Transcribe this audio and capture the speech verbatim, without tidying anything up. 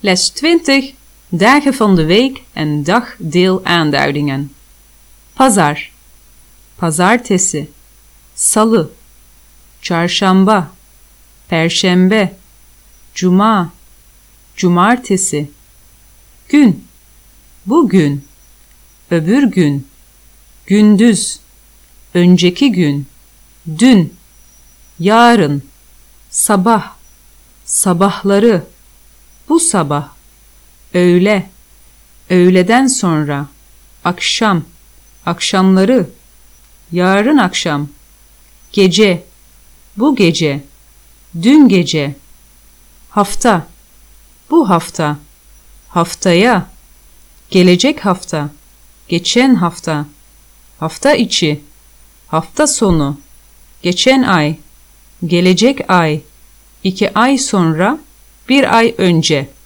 Les twintig. Dagen van de week en dagdeel aanduidingen. Pazar, pazartesi, salı, çarşamba, perşembe, cuma, cumartesi, gün, bugün, öbür gün, gündüz, önceki gün, dün, yarın, sabah, sabahları, bu sabah, öğle, öğleden sonra, akşam, akşamları, yarın akşam, gece, bu gece, dün gece, hafta, bu hafta, haftaya, gelecek hafta, geçen hafta, hafta içi, hafta sonu, geçen ay, gelecek ay, iki ay sonra, bir ay önce.